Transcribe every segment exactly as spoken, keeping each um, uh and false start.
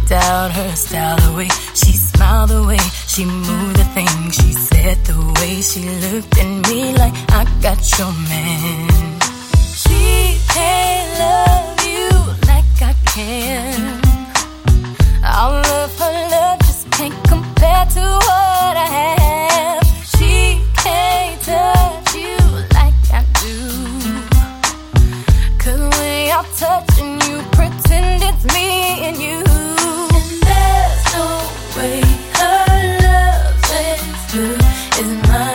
picked out her style, the way she smiled, the way she moved, the things she said, the way she looked at me like I got your man. She can't love you like I can. All of her love just can't compare to what I have. She can't touch you like I do, 'cause when you're touching, you pretend it's me and you. And there's no way her love's as good as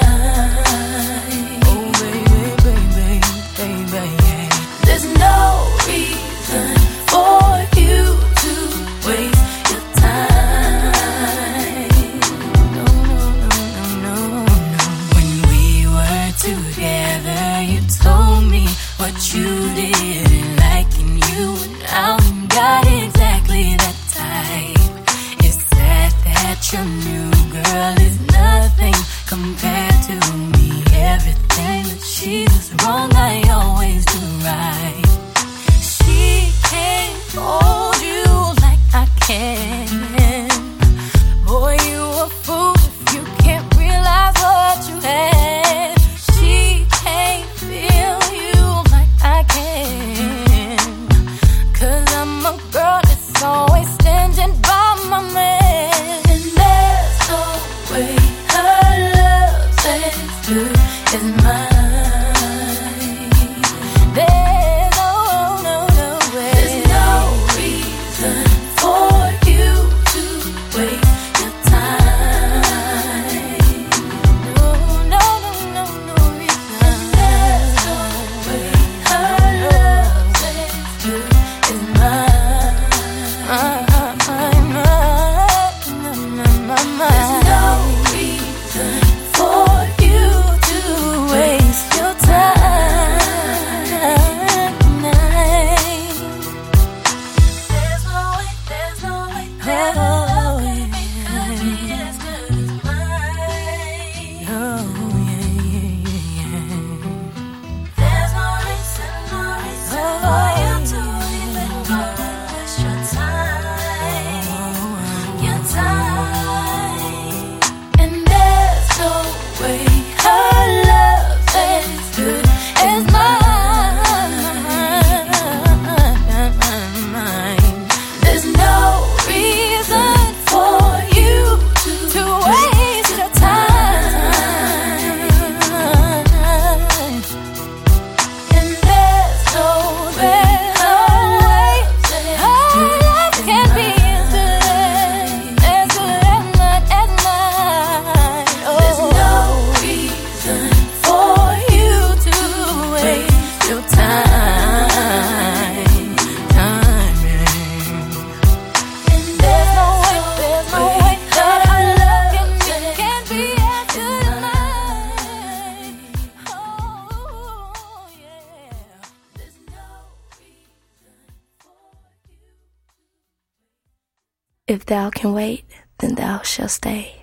mine. Oh baby, baby, baby, there's no reason for you to waste your time. No, no, no, no, no, no. When we were together, you told me what you didn't like, and you went out and got exactly that type. It's sad that your new girl is nothing compared to me. Everything that she does wrong, I always do right. She can't hold you like I can. Boy, you a fool if you can't realize what you had. She can't feel you like I can, 'cause I'm a girl that's always standing by my man. And there's no way her love's as good as mine. There's no, no, no way. There's no reason for you to waste your time. No, no, no, no, no reason. There's no way her love's as good as mine. There's no reason for you to waste your time. There's no way, there's no way that her love could be as good as mine. Oh, yeah, yeah, yeah, yeah. There's no reason, no reason for you to even go and waste your time. Your time. And there's no way her love's as good as mine. There's no reason for you to, to waste your time. And there's no way her love can be as good as good as mine, as mine. There's no reason for you to waste your time, timing. And there's no way, there's no way that her love can, can be as good as mine. Oh, yeah. There's no reason for you. If thou can wait, then thou shalt stay.